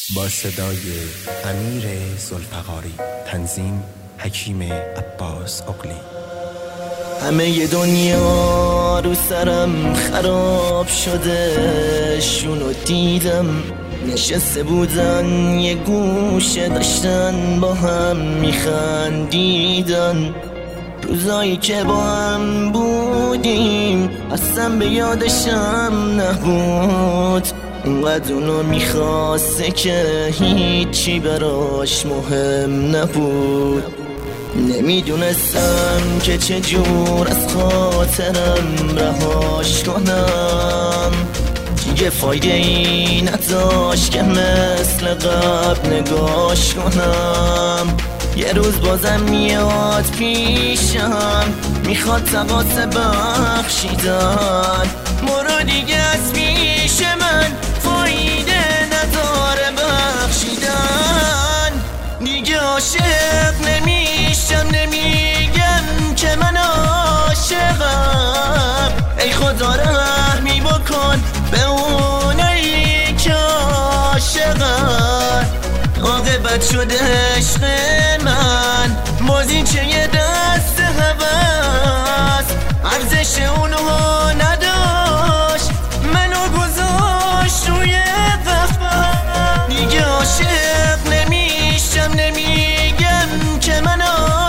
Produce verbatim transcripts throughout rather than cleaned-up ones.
با صدای امیر ذوالفقاری، تنظیم حکیم عباس اغلی. همه دنیا رو سرم خراب شده، شونو دیدم نشسته بودن یه گوشه، داشتن با هم میخندیدن. روزایی که با هم بودیم اصلا به یادشم نبود، اینقدر اونو میخواسته که هیچی براش مهم نبود. نمیدونستم که چجور از خاطرم رهاش کنم، دیگه فایده ای نداشت که مثل قبل نگاش کنم. یه روز بازم میاد پیشم، میخواد تقاطع بخشیدن. برو دیگه از پیش من، فایده نداره بخشیدن. دیگه عاشق نمیشم، نمیگم که من عاشقم. ای خدا رحمی بکن به اونایی که عاشقم. عاقبت شده عشق من، بازی چه یه دست هوس، ارزش اونو نداشت، منو گذاشت روی قفس. دیگه عاشق نمیشم، نمیگم که من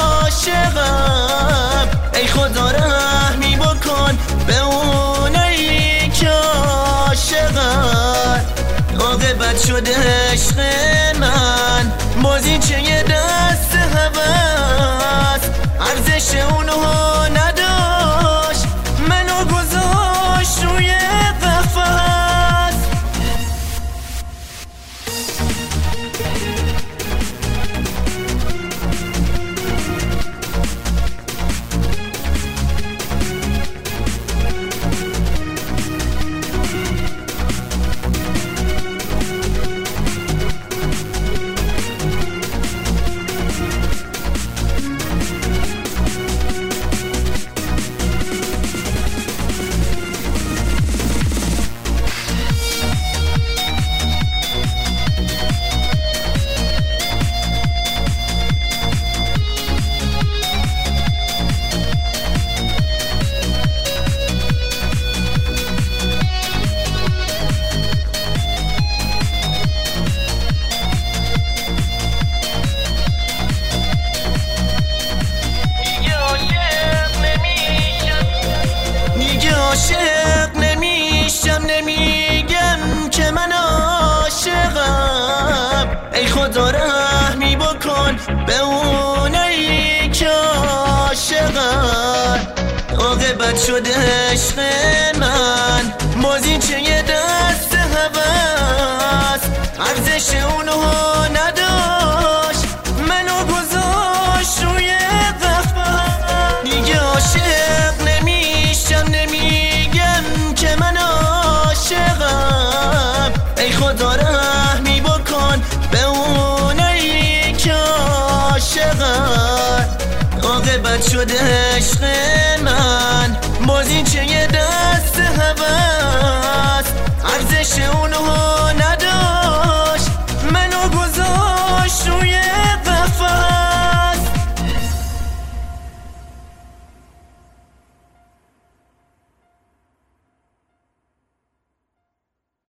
عاشقم. ای خدا رحمی بکن به اونایی که عاشقم. عاقبت شده عشق من، بازی چه یه دست هوس، ارزش اونو نداشت، منو گذاشت روی قفس. عاشق نمیشم، نمیگم که من عاشقم. ای خدا رحمی بکن به اونایی که عاشقم. عاقبت شده عشق من، بازی چه یه دست هوس، ارزش اونو نداشت، منو گذاشت روی قفس. دیگه عاشق نمیشم، نمیگم که من عاشقم. ای خدا رحمی بکن به اونایی که عاشقم. عاقبت شده عشق من، بازی چه یه دست هوس، ارزش اونو